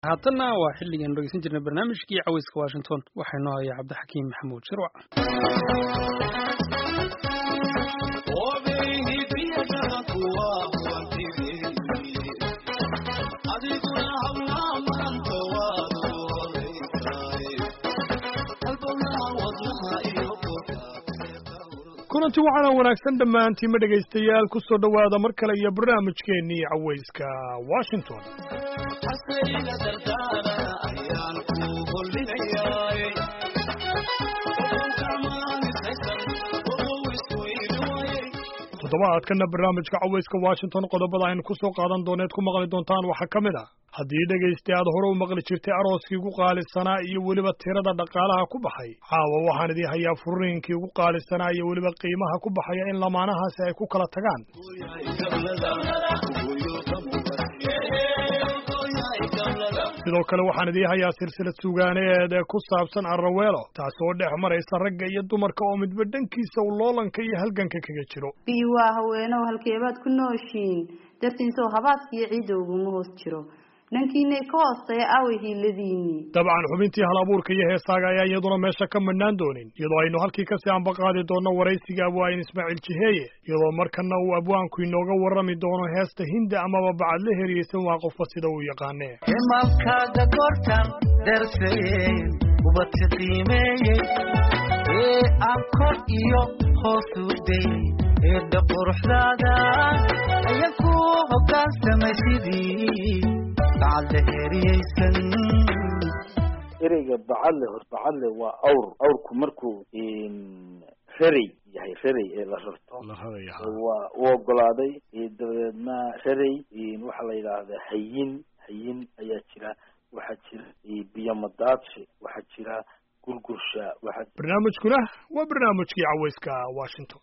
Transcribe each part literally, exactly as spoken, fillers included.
haatana waa xilligan dhegeysan jirnay barnaamijkii cawayska Washington waxaynu hayaa Cabdixakiim Maxamuud Shirwac. kulanti waxaana wanaagsan dhammaantiin ma dhegaystayaal ku soo dhawaada mar kale iyo barnaamijkeennii cawayska Washington. toddobaadkana barnaamijka cawayska Washington qodobada aynu ku soo qaadan dooneed ku maqli doontaan waxaa ka mid ah haddii dhegaysta aad hore u maqli jirtay arooskii ugu qaalisanaa iyo weliba tirada dhaqaalaha ku baxay caawa waxaan idin hayaa furiinkii ugu qaalisanaa iyo weliba qiimaha ku baxaya in lamaanahaasi ay ku kala tagaan. sidoo kale waxaan idin hayaa silsilad sugaaneed ku saabsan Arraweelo taasoo dhex maraysa ragga iyo dumarka oo midba dhankiisa uu loolanka iyo halganka kaga jiro. biiwaa haweenow halkeebaad ku nooshiin dartiisoo habaaskiyo ciidda uguma hoos jiro nankiinay ka hoostaya aaway hiiladiinii. dabcan xubintii hal abuurka iyo heesaaga ayaa iyaduna meesha ka madhnaan doonin iyadoo aynu halkii kasii ambaqaadi doonno waraysiga abwaayin Ismaaciil Jiheeye iyadoo markana uu abwaanku inooga warrami doono heesta Hinda amaba bacadle heriyeysan waa qofba sida uu yaqaanee. imalkaaga goortan darsayeen ubadka qiimeeyey ee aan kor iyo hoos u dayey eedda quruxdaada ayaan ku hoggaansamay sidii bacadle heriyeysan. ereyga bacadle hor bacadle waa awr awrku markuu rarey yahay rarey ee la rarto waa u ogolaaday dabadeedna rarey waxaa la yidhaahdaa hayin hayin ayaa jira waxaa jira biyamadaadshi waxaa jira gurgursha waxaa barnaamijkuna waa barnaamijkii cawayska Washington.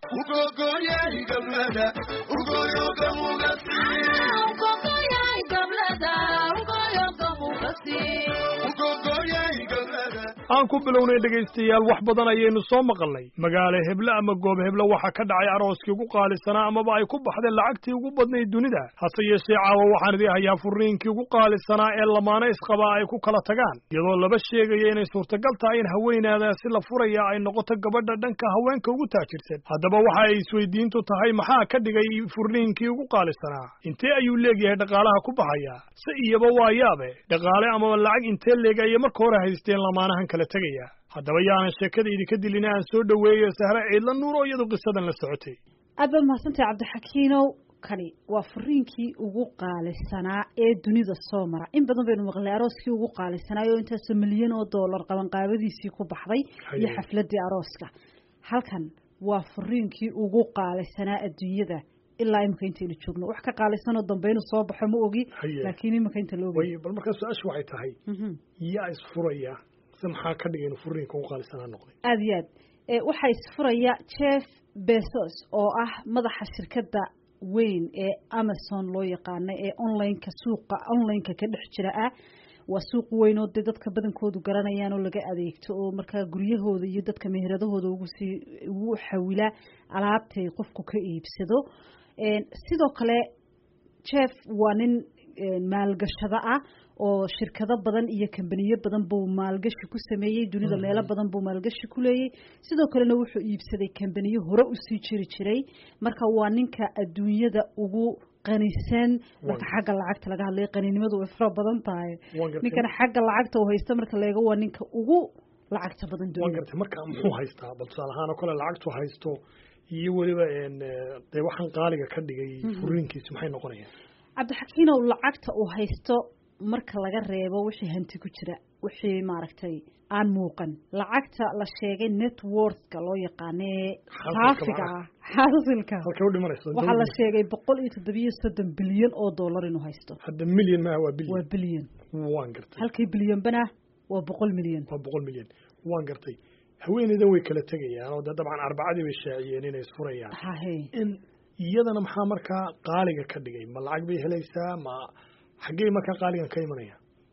aan ku bilownay dhegaystayaal wax badan ayaynu soo maqalnay magaalo hebla ama goob hebla waxa ka dhacay arooskii ugu qaalisanaa amaba ay ku baxday lacagtii ugu badnayd dunida hase yeeshee caawa waxaan idin hayaa furiinkii ugu qaalisanaa ee lamaane isqabaa ay ku kala tagaan iyadoo laba sheegaya inay suurtagal tahay in haweenaadaasi la furaya ay noqoto gabadha dhanka haweenka ugu taajirsan. haddaba waxa ay isweydiintu tahay maxaa ka dhigay furiinkii ugu qaalisanaa intee ayuu leegyahay dhaqaalaha ku baxaya si iyaba waa yaabe dhaqaale amaba lacag intee leeg ayay marka hore haysteen lamaanahan kala tegaya. haddaba yaanan sheekada idinka dilin aan soo dhaweeyo Sahra Ciidla Nuur oo iyadu qisadan la socotay. aad baad mahadsantahay Cabdixakiinow. kani waa furiinkii ugu qaalisanaa ee dunida soo mara in badan baynu maqlay arooskii ugu qaalisanaa oo intaas milyan oo dollar qaban qaabadiisii ku baxday iyo xafladii arooska. halkan waa furiinkii ugu qaalisanaa adduunyada ilaa imika intaynu joogno wax ka qaalisan oo dambaynu soo baxo ma ogi laakiin imika inta loo way bal marka su'aashu waxay tahay yaa isfuraya maxaa ka dhigay inuu furiinka ugu qaalisanaa noqday. aad iyo aad ee waxaa isfuraya Jeff Bezos oo ah madaxa shirkadda weyn ee Amazon loo yaqaan ee online-ka suuqa online-ka ka dhex jira ah waa suuq weyn oo dadka badankoodu garanayaan oo laga adeegto oo marka guryahooda iyo dadka meheradahooda ugu sii ugu xawila alaabtay qofku ka iibsado. een sidoo kale Jeff waa nin maalgashada ah oo shirkado badan iyo kambaniyo badan buu maalgashi ku sameeyay dunida meelo badan buu maalgashi ku leeyay sidoo kalena wuxuu iibsaday kambaniyo hore u sii jiri jiray marka waa ninka adduunyada ugu qanisan marka xagga lacagta laga hadlay qaninimadu way fara badan tahay ninkan xagga lacagta uu haysto marka leega waa ninka ugu lacagta badan dunida marka muxuu haystaa bal salahaan kale lacagtu haysto iyo waliba een de waxan qaaliga ka dhigay furiinkiisu maxay noqonayaan. Cabdixakiinow lacagta uu haysto marka laga reebo wixii hanti ku jira wixii maaragtay aan muuqan lacagta la sheegay net worth-ka loo yaqaanee xaafiga xaasilka halka u dhimanayso waxa la sheegay boqol iyo toddoba iyo soddon bilyan oo dollar inuu haysto. hadda milyan ma waa bilyan waa bilyan waan gartay halkii bilyan bana waa boqol milyan waa boqol milyan waan gartay. haweeneyda way kala tegayaan oo dabcan arbacadii bay shaaciyeen inay isfurayaan in iyadana maxaa markaa qaaliga ka dhigay ma lacag bay helaysaa ma xaggee markaa qaaligan ka imanaya.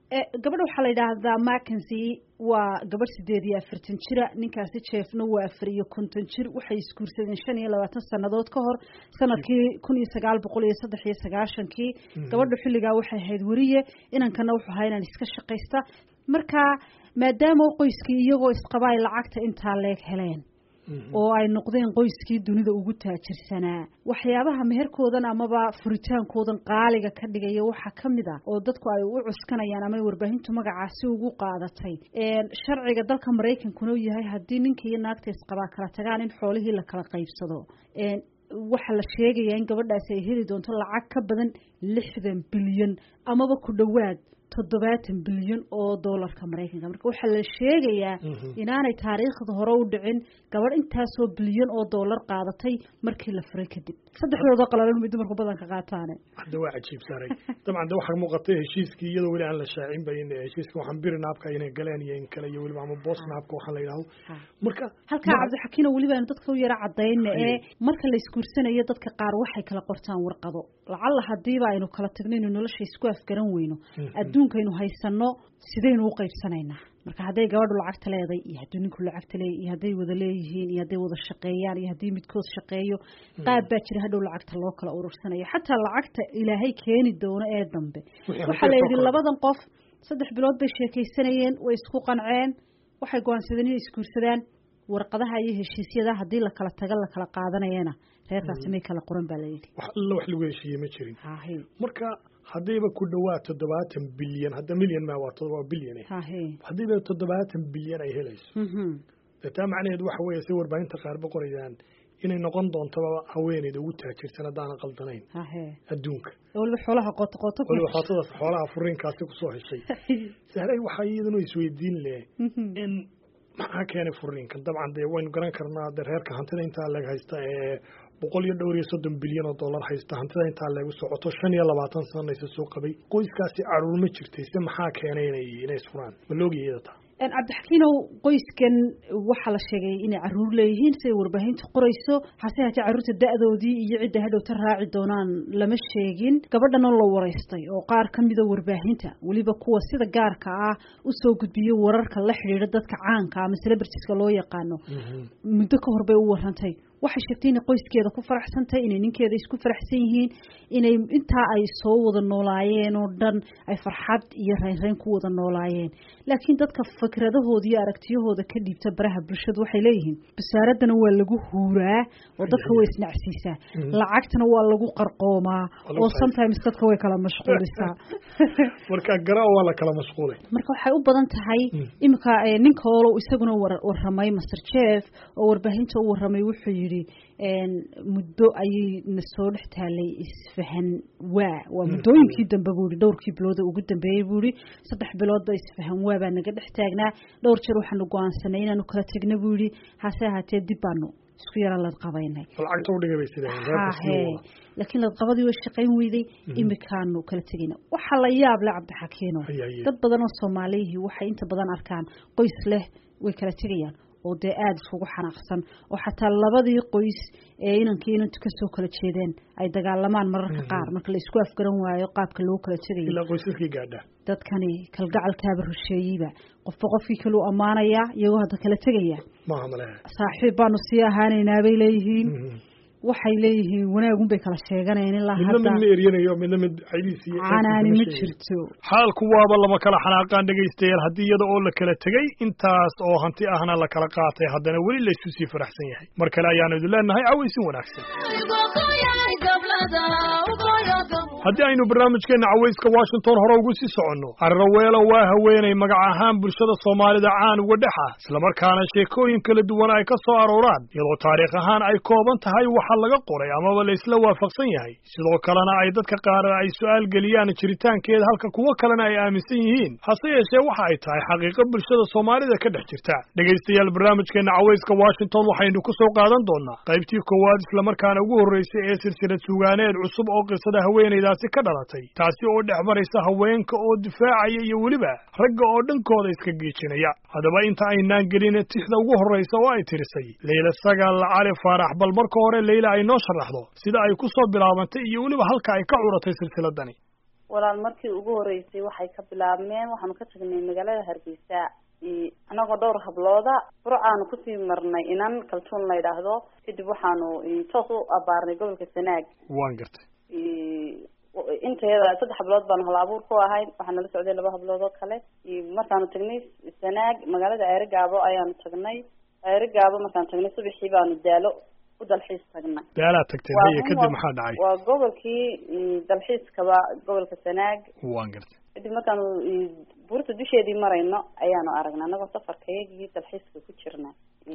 gabadha waxaa la yidhaahdaa Mackenzie waa gabadh sideed iyo afartan jira ninkaasi Jeffna waa afar iyo konton jir waxay isguursadeen shan iyo labaatan sanadood ka hor sanadkii kun iyo sagaal boqol iyo saddex iyo sagaashankii gabadha xilligaa waxay ahayd wariye inankana wuxuu ahaa inaan iska shaqaysta marka maadaama qoyskii iyagoo isqaba ay lacagta intaa leeg heleen oo ay noqdeen qoyskii dunida ugu taajirsanaa waxyaabaha meherkoodan amaba furitaankoodan qaaliga ka dhigaya waxa kamid ah oo dadku ay u cuskanayaan ama warbaahintu magacaasi ugu qaadatay een sharciga dalka Mareykankuna uu yahay hadii ninka iyo naagta isqaba kala tagaan in xoolihii la kala qaybsado een waxa la sheegayaa in gabadhaas ay heli doonto lacag ka badan lixdan bilyan amaba ku dhawaad toddobaatan bilyan oo doolarka Mareykanka marka waxa la sheegayaa inaanay taariikhda hore u dhicin gabadh intaas oo bilyan oo doolar qaadatay markii la furay kadib saddexdooda qalalan mid dumarku badan ka qaataan hadda waa cajiib saaray dabcan waxa muuqatay heshiiskii iyadoo wali aan la shaacin bayn heshiiska waxaan birinaabka inay galeen iyo in kale iyo waliba ama boosnaabka waxa la yiraahdo marka halka Cabdixakiin waliba aan dadka u yara cadeeyna ee marka la iskuursanayo dadka qaar waxay kala qortaan warqado lacala hadiiba aynu kala tagnayno nolosha isku afgaran weyno adduunkaynu haysano sidaynu u qaybsanaynaa marka haday gabadhu lacagta leeday iyo haddii ninku lacagta leeyahay iyo haday wada leeyihiin iyo haday wada shaqeeyaan iyo haddii midkood shaqeeyo qaab baa jira hadhow lacagta loo kala urursanayo xataa lacagta ilaahay keeni doono ee dambe waxa la yidhi labadan qof saddex bilood bay sheekaysanayeen way isku qanceen waxay go'aansadeen inay isguursadaan warqadaha iyo heshiisyada hadii la kala tago la kala qaadanayana reerkaasi may kala qoran baa la yidhi wax alla wax lagu heshiiyey ma jirin marka hadayba ku dhawaad toddobaatan bilyan hadda milyan ma waa toddobaatan bilyan eh hadayba toddobaatan bilyan ay helayso taa macnaheedu waxa weeye si warbaahinta qaar boqorayaan inay noqon doonto haweeneyda ugu taajirsan hadaan qaldanayn adduunka waliba xoolaha qoto qoto waliba xoolaha xoolaha furinkaasi ku soo heshay saaray waxa iyaduna isweydiin leh in maxaa keenay furinkan dabcan de waynu garan karnaa reerka hantida inta laga haysta ee boqol iyo dhowr iyo soddon bilyan oo dollar haysta hantida inta lagu socoto shan iyo labaatan sano ay soo qabay qoyskaasi caruur ma jirtay se maxaa keenay inay inay isfuraan ma loogeeyada een Cabdixakiinow qoyskan waxa la sheegay inay caruur leeyihiin si warbaahintu qorayso hase haddii caruurta da'doodii iyo cidda hadhow ta raaci doonaan lama sheegin gabadhan oo la wareystay oo qaar kamid ah warbaahinta waliba kuwa sida gaarka ah u soo gudbiyay wararka la xiriira dadka caanka ama celebrities-ka loo yaqaano muddo ka hor bay u warantay waxay sheegtay in qoyskeeda ku faraxsantay inay ninkeeda isku faraxsan yihiin inay inta ay soo wada noolaayeen oo dhan ay farxad iyo reyn ku wada noolaayeen laakiin dadka fikradahooda iyo aragtiyahooda ka dhiibta baraha bulshada waxay leeyihiin basaaradana waa lagu huuraa oo dadka way isnacsiisaa lacagtana waa lagu qarqoomaa oo sometimes dadka way kala mashquulisaa marka garaa waa la kala mashquulay marka waxay u badan tahay imika ninka oo isaguna waramay Master Jeff oo warbaahinta u waramay wuxuu yiri een muddo ayay nasoo dhextaalay isfahan waa waa muddooyinkii dambe buu dhowrkii bilood ugu dambeeyay buu saddex bilood ay isfahan waa baa naga dhex taagnaa dhowr jeer waxaan go'aansanay inaanu kala tagno buu yiri hase haatee dib baanu isku yara la qabaynay lacagta u dhigay sideen laakiin la qabadii way shaqayn weyday imikaanu kala tagina waxa la yaab leh Cabdixakiino dad badan oo Soomaaliyeed waxay inta badan arkaan qoys leh way kala tagayaan oo de aad isugu xanaaqsan oo xataa labadii qoys ee inankii inantu ka soo kala jeedeen ay dagaalamaan mararka qaar marka la isku afgaran waayo qaabka loo kala tagayo ilaa qoysaskii gaadha dadkani kalgacalkaaba rusheeyayba qofba qofkii kale u amaanaya iyagoo hadda kala tegaya ma amale saaxiib baanu sii ahaanaynaa bay leeyihiin waxay leeyihiin wanaagun bay kala sheeganayeen ilaa hadda mid eriyanayo mid mid xaydiisi canaani ma jirto xaalku waaba lama kala xanaaqaan dhageystayaal haddii iyada oo la kala tegay intaas oo hanti ahna la kala qaatay haddana weli la isu sii faraxsan yahay mar kale ayaanu idin leenahay cawaysin wanaagsan haddii aynu barnaamijkeena cawayska Washington hore ugu sii soconno Arraweelo waa haweenay magac ahaan bulshada Soomaalida caan uga dhaxa isla markaana sheekooyin kala duwan ay ka soo arooraan iyadoo taariikh ahaan ay kooban tahay waxa laga qoray amaba la isla waafaqsan yahay sidoo kalena ay dadka qaar ay su'aal galiyaan jiritaankeeda halka kuwa kalena ay aaminsan yihiin hase yeeshee waxa ay tahay xaqiiqo bulshada Soomaalida ka dhex jirta dhageystayaal barnaamijkeena cawayska Washington waxaynu ku soo qaadan doonaa qaybtii koowaad isla markaana ugu horeysay ee silsilad sugaaneed cusub oo qisada haweeneyda ka dhalatay taasi oo dhexmaraysa haweenka oo difaacaya iyo waliba ragga oo dhankooda iska geejinaya hadaba inta aynaan gelin tixda ugu horeysa oo ay tirisay Leila Sagal Ali Farax bal marka hore Leila ay noo sharaxdo sida ay ku soo bilaabantay iyo waliba halka ay ka curatay silsiladani walaal markii ugu horeysay waxay ka bilaabmeen waxaanu ka tagnay magaalada Hargeysa anagoo dhowr hablooda burcaanu kusii marnay inan kaltuun la yidhaahdo kadib waxaanu toos u abaarnay gobolka Sanaag waan gartay inteeda saddex hablood baan hal abuur ku ahayd waxaan la socday laba hablood oo kale markaanu tagnay Sanaag magaalada Ceerigaabo ayaanu tagnay Ceerigaabo markaan tagnay subaxii baanu daalo u dalxiis tagnay daala tagtay hay kadib maxaa dhacay waa gobolkii dalxiiskaba gobolka Sanaag waan gartay kadib markaanu buurta dusheedii marayno ayaanu aragnay anagoo safarkaygii dalxiiska ku jirnay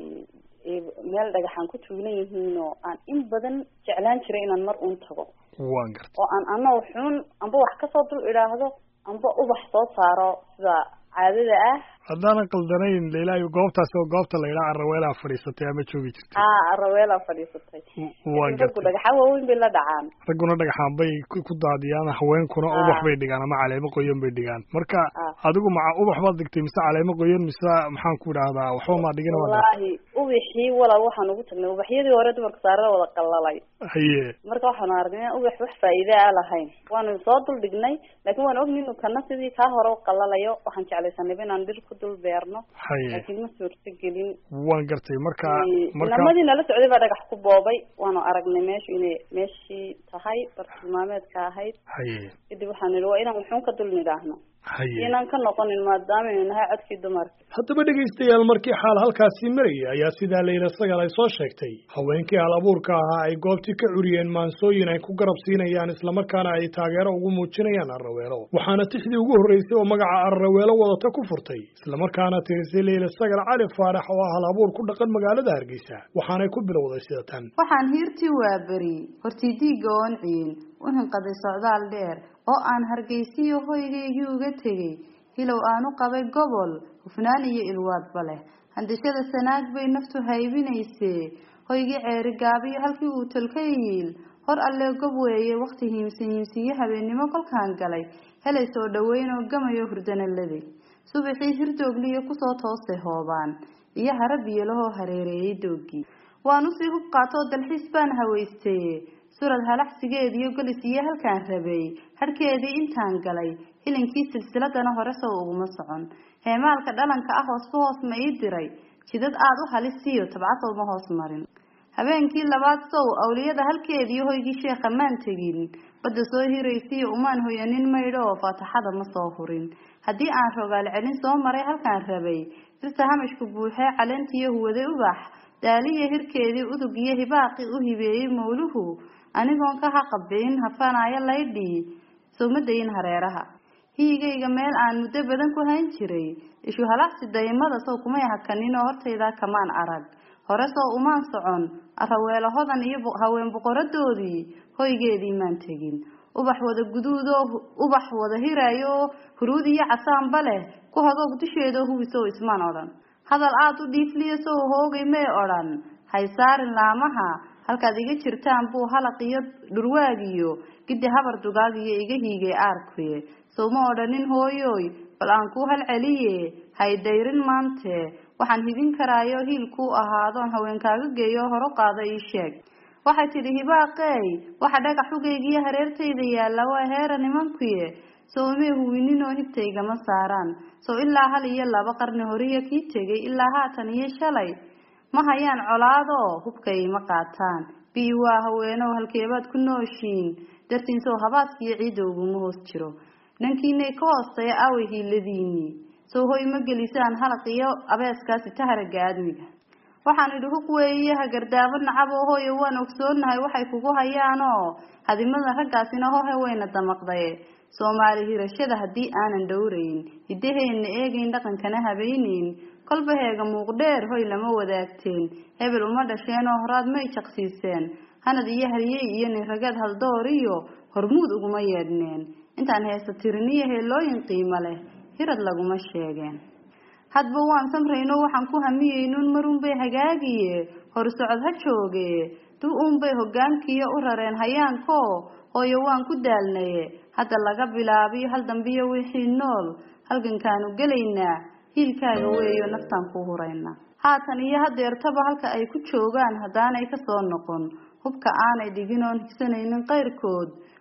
meel dhagaxaan ku tuulan yihiin oo aan in badan jeclaan jiray inaan mar uun tago waan gartay oo aan anoo xun amba wax ka soo dul idhaahdo amba ubax soo saaro sida caadada ah haddana qaldanayn leelaayo goobtaas oo goobta la yiraahdo Araweela fadhiisatay ama joogi jirtay ah Araweela fadhiisatay waan gartay dhagaxa waaweyn bay la dhacaan raguna dhagaxaan bay ku daadiyaan haweenkuna ubax bay dhigaan ama caleemo qoyan bay dhigaan marka adigu ma ubax baad dhigtay mise caleemo qoyan mise maxaan ku raahdaa waxba ma dhigin wallahi ubaxii wala waxaan ugu tagnay ubaxyadii hore dumarka saarada wada qalalay haye marka waxaan aragnay ubax wax faa'iido ah lahayn waanu soo dul dhignay laakiin waan ognahay inuu kana sidii ka hore u qalalayo waxaan jeclaysanay inaan dhir ku dul beerno laakiin ma suurta gelin waan gartay marka marka namadii nala socday baa dhagax ku boobay waanu aragnay meesha inay meeshii tahay bartilmaameedka ahayd haye kadib waxaan nidhi waa inaan wuxuun ka dul nidhaahno haye inaan ka noqonin maadaama inuu nahay codkii dumarka haddaba dhegaystayaal markii xaal halkaasi marayay ayaa sidaa Layla Sagal ay soo sheegtay haweenkii hal abuurka ahaa ay goobtii ka curiyeen maansooyin ay ku garab siinayaan isla markaana ay taageero ugu muujinayaan Araweelo waxaana tixdii ugu horeysay oo magaca Araweelo wadata ku furtay isla markaana tirisay Layla Sagal Cali Faarax oo hal abuur ku dhaqan magaalada Hargeysa waxaanay ku bilowday sida tan waxaan hiirtii waa bari hortii diigoon ciin waxaan qaday socdaal dheer oo aan Hargeysiyo hoygeygii uga tegay hilow aanu qabay gobol hufnaan iyo ilwaadba leh handashada Sanaag bay naftu haybinaysay hoygii Ceerigaabo halkii uu talkayil hor alle gob weeye waqti hiimsan hiimsiye habeenimo kolkaan galay helay soo dhaweyn oo gamayo hurdanalade subaxii hirdoogliyo ku soo toostay hoobaan iyo harabiyeelaho hareereeyay doogii waanu sii hub qaato dalxiis baan haweystay surad halaxsigeed iyo golis iyo halkaan rabay harkeedii intaan galay hilinkii silsiladana hore soo uguma socon heemaalka dhalanka ah hoos hoos ma ii diray jidad aad u halisiyo tabcad ma hoos marin habeenkii labaad sow awliyada halkeedii hoygii sheekha maan tagin badda soo hiraysiyo umaan hoyanin maydho faataxada ma soo hurin haddii aan rogaal celin soo maray halkaan rabay dirta hamashku buuxee caleentiyo huwade ubax daaliya hirkeedii udug iyo hibaaqi u hibeeyey mawluhu anigoon ka haqabeyn hafanaya laydhi soo madayn hareeraha hiigayga meel aan muddo badan ku hayn jiray ishu halaxsi daymada soo kumay hakanin oo hortayda kamaan arag hore soo umaan socon Araweelo hodan iyo haween boqoradoodii hoygeedii maan tagin ubax wada guduudo ubax wada hirayo huruud iyo casaan bale ku hagoog dusheeda hubiso ismaan oran hadal aad u dhiifliyo soo hoogay mee oran hay saarin laamaha halkaad iga jirtaan buu halaq iyo dhurwaagiyo gidi habar dugaagiyo iga hiigay aarkuye soo ma odhanin hooyoy bal aan ku hal celiye hay dayrin maante waxaan hidin karaayo hiilku ahaadon haweenkaaga geeyo hor u qaada ii sheeg waxay tidhi hibaaqay waxa dhagax xugaygiyo hareertayda yaala waa heera nimankuye soo mee huwinin oo hibtayga ma saaraan soo ilaa hal iyo laba qarni horiya kii tegay ilaa haatan iyo shalay ma hayaan colaado hubkay ma qaataan bii waa haweenow halkeebaad ku nooshiin dartiin soo habaaskiyo ciidowgu ma hoos jiro nankiinay ka hoostaya away hiiladiini soo hoy ma gelisaan halaq iyo abeeskaasi taharaga aadmiga waxaan idhi huq weeye hagardaabo nacab oo hooyo waan ogsoonahay waxay kugu hayaanoo hadimada raggaasina hohe wayna damaqday Soomaali hirashada haddii aanan dhowrayn hidaheena eegayn dhaqankana habeynin kolba heega muuqdheer hoy lama wadaagteen hebel uma dhasheen oo horaad may jaqsiiseen hanad iyo hariyay iyo nin ragad hal door iyo hormuud uguma yeedhneen intaan heesa tiriniyo heelooyin qiimo leh hirad laguma sheegeen hadba waan samrayno waxaan ku hamiyeynuun marun bay hagaagiye hor socod ha jooge duu uun bay hoggaankiyo u rareen hayaanko hooyo waan ku daalnaye hadda laga bilaabiyo hal dambiyo wixii nool halgankaanu gelaynaa hiilkaaga weeyo naftaan ku hurayna haatan iyo hadeertaba halka ay ku joogaan haddaanay ka soo noqon hubka aanay dhigin oon higsanaynin qayrkood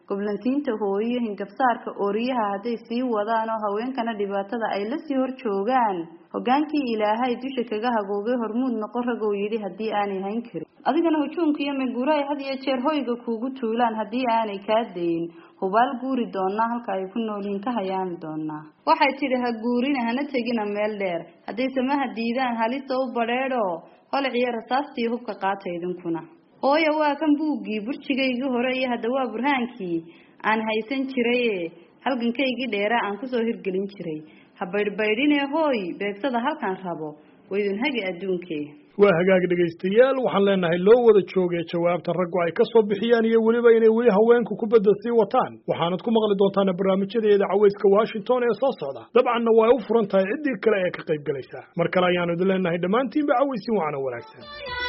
goblansiinta hooyo hingabsaarka ooriyaha hadday sii wadaan oo haweenkana dhibaatada ay la sii hor joogaan hogaankii ilaahay dusha kaga hagoogay hormuud noqon ragoo yidhi haddii aanay hayn karin adigana hujuumka iyo meguuraay had iyo jeer hoyga kuugu tuulaan haddii aanay kaa dayin hubaal guuri doonaa halka ay ku nooliin ka hayaami doonaa waxay tidhi ha guurina hana tegina meel dheer hadday samaha diidaan halista u badheedho holciyo rasaastii hubka qaata idinkuna hooyo waa kan buuggii burjigaygii hore iyo hadda waa burhaankii aan haysan jiraye halgankaygii dheeraa aan kusoo hirgelin jiray ha baydhbaydhinee hooy beegsada halkaan rabo waydun hagi adduunkee waa hagaag dhegaystayaal waxaan leenahay loo wada joogay jawaabta raggu ay ka soo bixiyaan iyo weliba inay weli haweenku ku badda sii wataan waxaanad ku maqli doontaan barnaamijyadeeda cawayska Washington ee soo socda dabcanna way u furan tahay ciddii kale ee ka qayb galaysa mar kale ayaanu idin leenahay dhammaantiinba cawaysi waana wanaagsan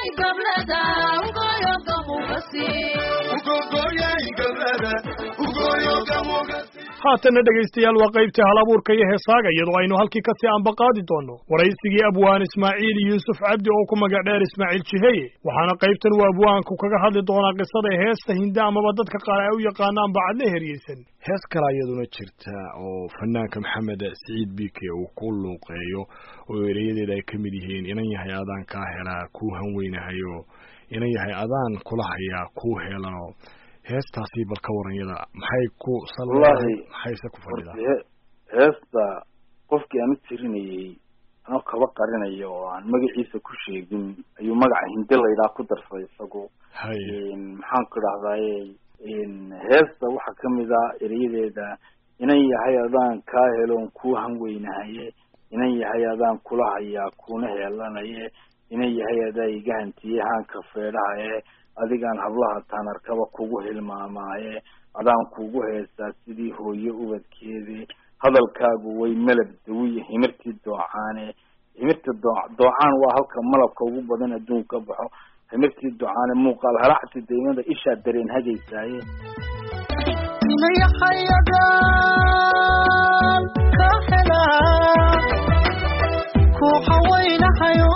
haatana dhegaystayaal waa qaybtii halabuurka iyo heesaaga iyadoo aynu halkii kasii aanbaqaadi doono waraysigii abwaan ismaaciil yuusuf cabdi oo ku magac dheer ismaaciil jiheye waxaana qaybtan uu abwaanku kaga hadli doonaa qisada heesta hinda amaba dadka qaar ay u yaqaanaan bacadle heryeysan hees kale iyaduna jirta oo fanaanka maxamed siciid bike uu ku luuqeeyo oo ereyadeeda ay ka mid yihiin inan yahay adaan kaa helaa kuu hanweynahayo inan yahay adaan kula hayaa kuu helano heestaasi bal ka waranyada maxay ku wallahi maxayse ku fadhidaa heesta qofkii aan u tirinayay anoo kaba qarinayo oo aan magaciisa ku sheegin ayuu magaca hindi laydhaa ku darsaday isagu maxaan ku idhahdaaye heesta waxaa kamid ah ereyadeeda inan yahay adaan kaa heloon kuu hanweynahaye inan yahay adaan kula hayaa kuuna heelanaye inan yahay adaa iga hantiye haanka feedhahaye adigaan hablaha taanarkaba kugu hilmaamaaye adaan kugu heestaa sidii hooyo ubadkeedii hadalkaagu way malab dawiye himirtii doocaane himirta doo doocaan waa halka malabka ugu badan adduunka ka baxo himirtii doocaane muuqaal halacsi daymada ishaa dareen hajaysaaye inayahay adaan ka helaa ku hawaynahayo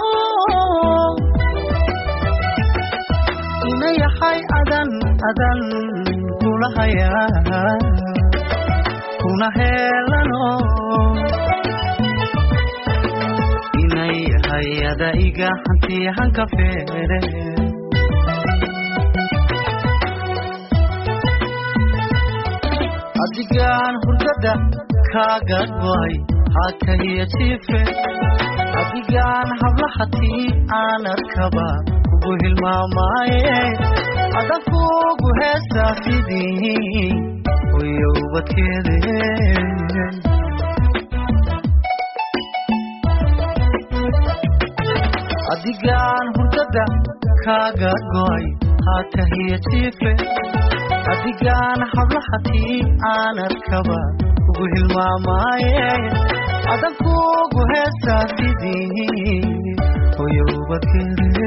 inayahay adan adan kula hayaa kuna helano inayahay ada iga hantiya hanka feere adigaan hurdada kaaga goay hakahiya jiife adigaan hablahatii aan arkaba kugu hilmaamaaye adan kugu heestaa sidii hoyo ubadkeede adigaan hurdada kaaga goay hakahiya jiife adigaan hablahatii aan arkaba kugu hilmaamaaye adan kugu heestaa sidii hoyo ubadkeede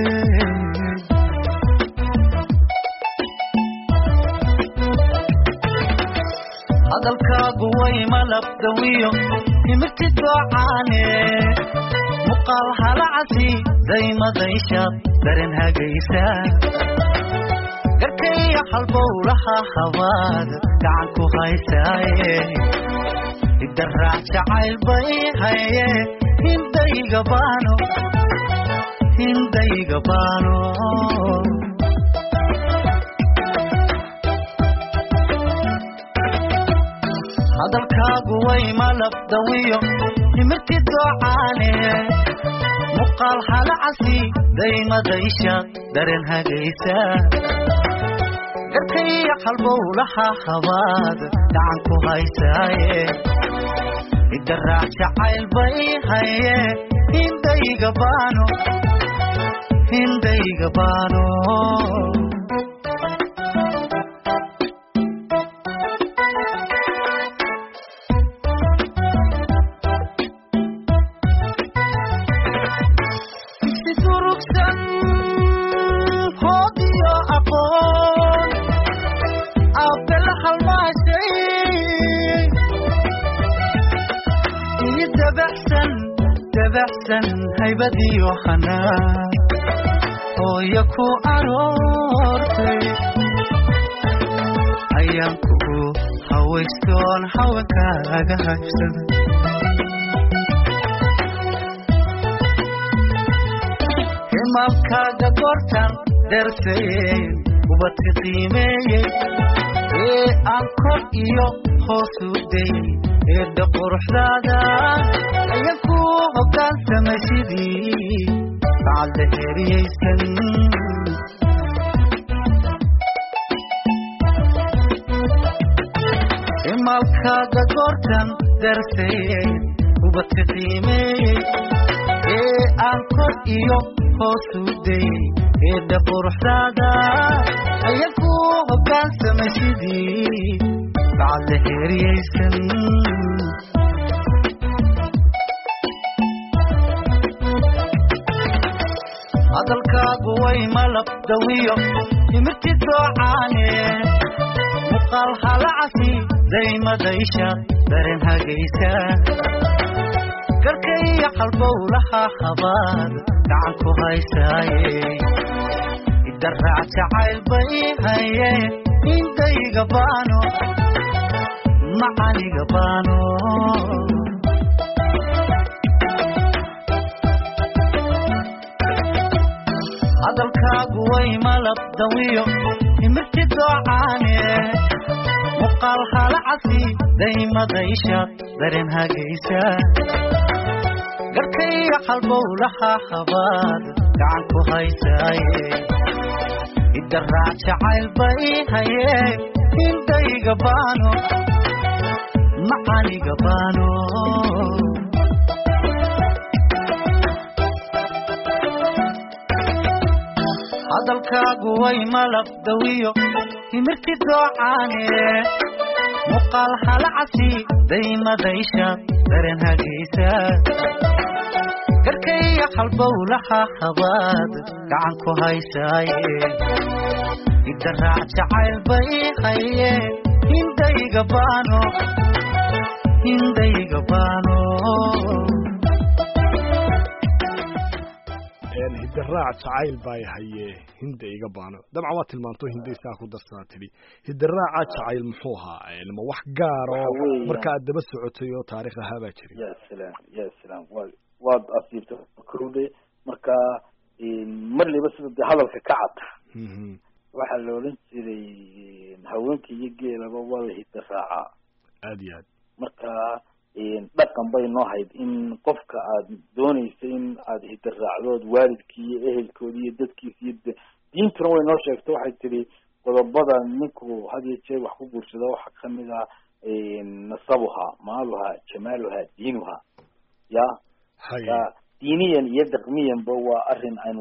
hadalkaagu way malab dawiyo himirti doocaane muqaal halacasi daymadayshaad dareen hagaysaa garkaya halbowlaha habaad gacan ku haysaaye idaraac jacayl bay haye hindayga baano hindayga baano hadalkaagu way malab dawiyo himirti doocaane muqaal halacasi daymadayshaad dareen hagaysaa garkaya halbowlaha habaad gacan ku haysaaye idaraac jacayl bay haye hindayga baano hindayga baano haybadii waxanaa hooyo ku aroortay ayaan kugu hawaystoon haweenkaaga haybsada himalkaaga goortan dersayeen ubadka qiimeeyey ee aan kor iyo hoos u dayay eedha quruxdaada ayaa ku hoggaansamay sidii bacadda heeriyaysan himalkaaga goortan dersayeen ubadka qiimeeyey ee aan kor iyo hoos u dayay eedha quruxdaada ayaa ku hoggaansamay sidii bacadda heeriyaysan hadalkaagu way malab dawiyo timirti doocaane muqaal halacasi daymadaysha dareen hagaysa garkaiyo qalbowlaha habaad gacan ku haysaaye idaraac jacayl bay haye indayga baano macaniga baano hadalkaagu way malab dawiyo timirti doocaane muqaal halacasi daymadaysha dareen hagaysa garkaiyo qalbowlaha habaad gacan ku haysaaye idaraac jacayl bay haye indayga baano macaniga baano hadalkaagu way malab dawiyo timirti doocaane muqaal halacasi daymadaysha dareen hagaysa garkaiyo qalbowlaha habaad gacan ku haysaaye idaraac jacayl bay haye indayga baano indayga baano hidaraac jacayl bay haye hinda iga baano dabcan waa tilmaanto hindaysaa ku darsaa tidhi hidaraaca jacayl muxuu ahaa ma wax gaar oo marka aad daba socotay oo taariikh ahaa baa jiray ya salaam ya salaam waa waad asiibta kowde marka marliba sida dee hadalka ka cad waxaa la odhan jiray haweenka iyo geelaba wada hidaraaca aad iyo aad marka dhaqan bay noo hayd in qofka aad doonaysa in aad hidarraacdood waalidkii iyo ehelkoodi iyo dadkiisa iyo diintuna way noo sheegto waxay tidhi qodobada ninku had iyo jeer wax ku guursada waxaa kamid ah nasabuha maaluha jamaaluha diinuha ya ya diiniyan iyo dhaqmiyanba waa arrin aynu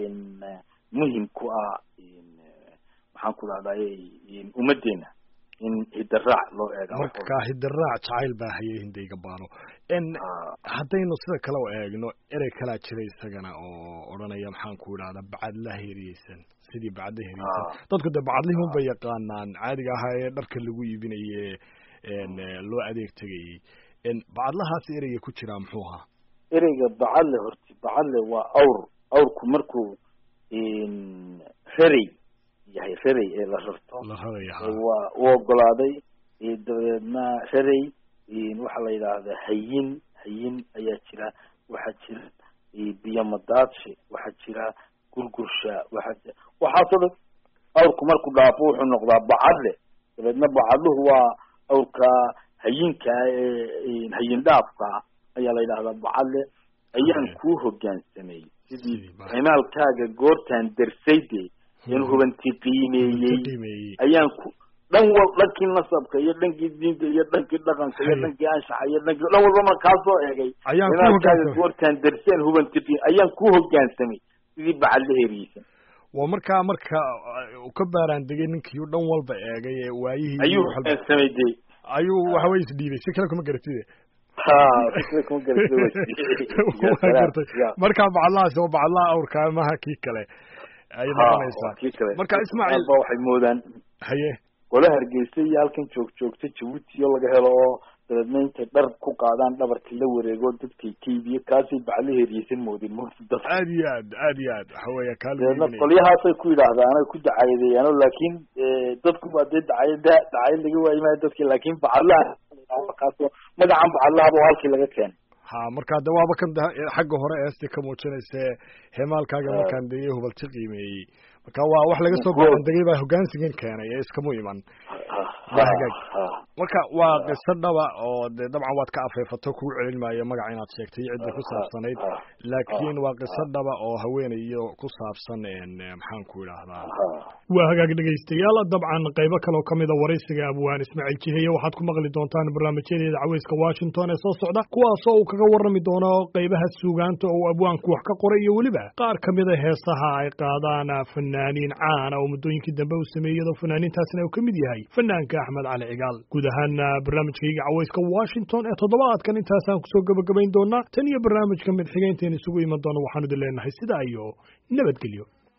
muhim ku ah maxaan ku dhahday ummadeena in hidaraac loo eego marka hidaraac jacayl baa hayay hindayga baano n haddaynu sida kale u eegno erey kalaa jira isagana oo odhanaya maxaan ku idhahdaa bacadla heeriyeysan sidii bacadla heeriyeysan dadku dee bacadlihun bay yaqaanaan caadiga ahaa ee dharka lagu iibinaye loo adeeg tegayey bacadlahaas ereyga ku jiraa muxuu ahaa ereyga bacadle horti bacadle waa awr awrku markuu rarey yahay rarey ee la rarto waa u ogolaaday dabadeedna rarey waxaa la yidhaahdaa hayin hayin ayaa jira waxaa jira biyomadaadshe waxaa jira gurgursha waxaa waxaasoo dhan awrku markuu dhaafo wuxuu noqdaa bacadle dabeedna bacadluhu waa awrka hayinka ee hayin dhaafka ayaa la yidhahdaa bacadle ayaan kuu hoggaansamay sidii cimaalkaaga goortaan darsayde in hubanti qiimeeyey ayaan ku dhan wal dhankii nasabka iyo dhankii diinta iyo dhankii dhaqanka iyo dhankii anshaxa iyo dhankii dhan walba markaa soo eegay cimaalkaaga goortaan darseen hubanti qiim ayaan ku hoggaansamay sidii bacadle heeriyeysan waa markaa marka uu ka baaraan degay ninkii dhan walba eegay ee waayihii ayuu hoggaansamay dee ayuu waxa way isdhiibay si kale kuma garatide markaa bacadlahaasi waa bacadlaha awrkaa maha kii kale ay noqonaysaa marka ismaaciil waxay moodaan haye qola hargeysa iyo halkan joog joogta jabuuti oo laga helo oo dabeedna intay dhar ku qaadaan dhabarka la wareego dadkay kaybiye kaasay bacla heriyeysan moodin moota dad aad iyo aad aad iyo aad waxa weeye dabeedna qolyahaasay ku yidhaahdaan ay ku dacayadeeyaano laakiin dadku baa dee dacayada dacayad laga waayi maayo dadki laakiin bacadlaha kaasoo magacan bacadlahaba halkii laga keenay ha markaa de waaba kan xagga hore eesti ka muujinayse heemaalkaaga markaan degay hubalti qiimeeyey marka waa wax laga soo go'an degay baa hoggaansigan keenay ee iskamu iman waa hagaag marka waa qiso dhaba oo dee dabcan waad ka afeefato kugu celin maayo magaca inaad sheegtay iyo cidda ku saabsanayd laakiin waa qiso dhaba oo haweenayo ku saabsan maxaan ku idhaahdaa waa hagaag dhegaystayaal dabcan qaybo kaloo kamida waraysiga abwaan ismaaciil jiheeye waxaad ku maqli doontaan barnaamijyadeeda caweyska washington ee soo socda kuwaasoo uu kaga warrami doono qaybaha suugaanta oo abwaanku wax ka qoray iyo weliba qaar kamida heesaha ay qaadaan fanaaniin caana oo muddooyinkii dambe uu sameeyey iyadoo fanaaniintaasina uu ka mid yahay fanaanka axmed cali cigaal guud ahaan barnaamijkayga caweyska washington ee toddobaadkan intaasaan kusoo gabagabayn doonaa tan iyo barnaamijka mid xigeynteen isugu iman doona waxaanu idin leenahay sidaa iyo nabadgelyo